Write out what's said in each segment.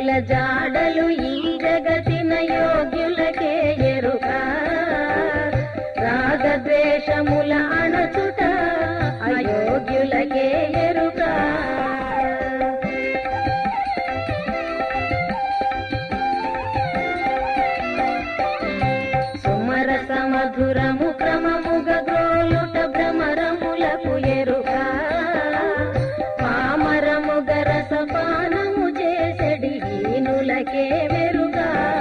జాడలు ఈ జగతిన యోగ్యులకే ఎరుక రాగద్వేషముల అణచుట అయోగ్యులకే ఎరుక సుమరస మధురము క్రమముగ గ్రోలుట భ్రమరములకు ఎరుక పామరముగ రసపానము చేసెడి హీనులకే వెరుక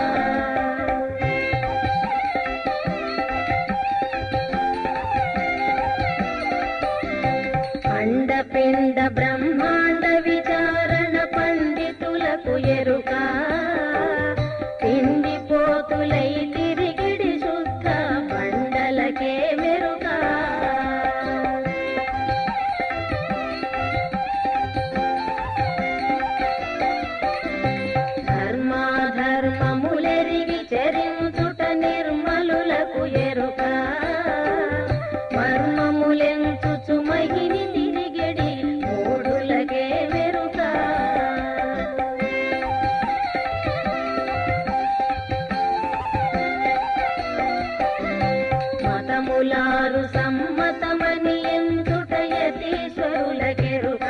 అండపిండ బ్రహ్మాండ విచారణ పండితులకు ఎరుక తిండిపోతులై తిరిగిడి శుద్ధ బండలకే మెరుక ధర్మాధర్మములెరిగి చరించుట నిర్మలులకు ఎరుక మర్మములెంచుచు మహిని తిరిగిడి మూఢులకే మెరుక మతములారు సమ్మతమని ఎంచుట యతీశ్వరులకెరుక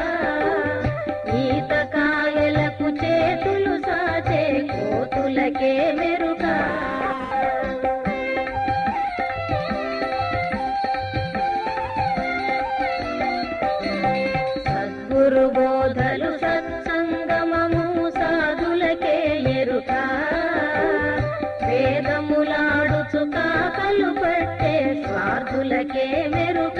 ఈతకాయలకు చేతులు సాచే కోతులకే మెరుక సద్గురు బోధలు సత్సంగమము సాధులకే ఎరుక వేదములాడుచు కాకలు పట్టే స్వార్థులకే మెరుక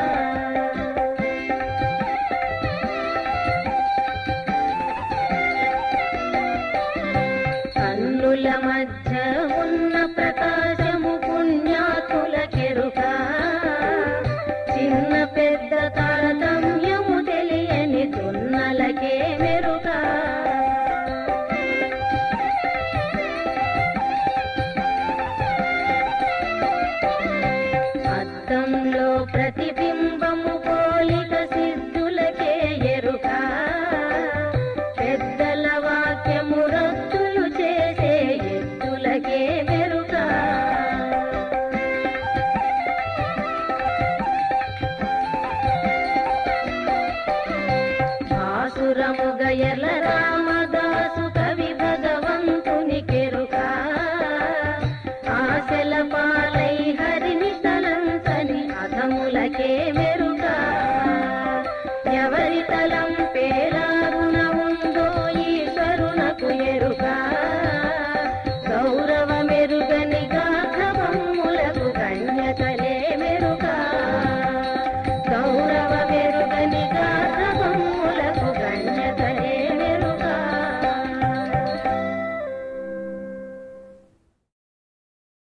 కన్నుల మధ్య ఉన్న ప్రకాశము పుణ్యాత్ములకెరుక చిన్న పెద్ద తారతమ్యము తెలియని దున్నలకే మెరుక అద్దంలో ప్రతిబింబము పోలిక సిద్ధులకే ఎరుక పెద్దల వాక్యము రద్దులు చేసే ఎద్దులకే మెరుక ఆసురముగ ఎల రామ